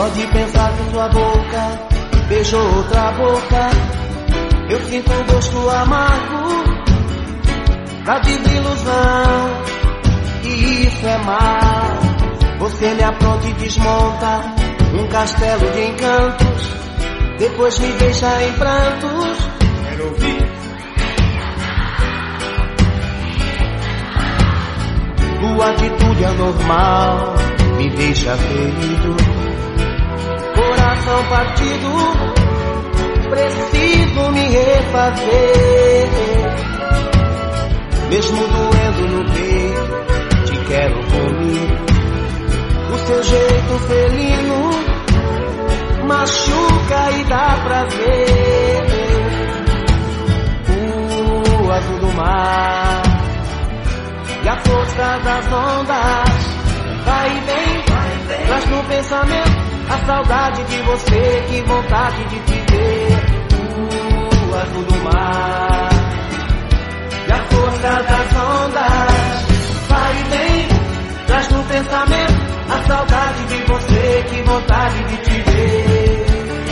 de pensar que sua boca beijou outra boca. Eu sinto um gosto amargo da desilusão, e isso é mal. Você me apronta e desmonta um castelo de encantos, depois me deixa em prantos. Quero ouvir. Tua atitude anormal me deixa ferido, coração partido, preciso me refazer. Mesmo doendo no peito, te quero comigo. O seu jeito felino machuca e dá prazer. O azul do mar e a força das ondas vai e vem, traz no pensamento a saudade de você, que vontade de te ver. O azul do mar e a força das ondas vai e vem, traz no pensamento a saudade de você, que vontade de te ver.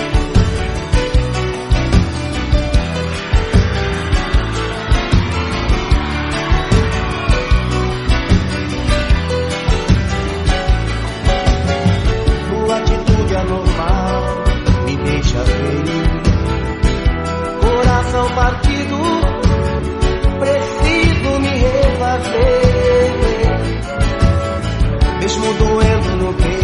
Tua atitude anormal me deixa ferido, coração partido, preciso me refazer. Mesmo doendo no peito,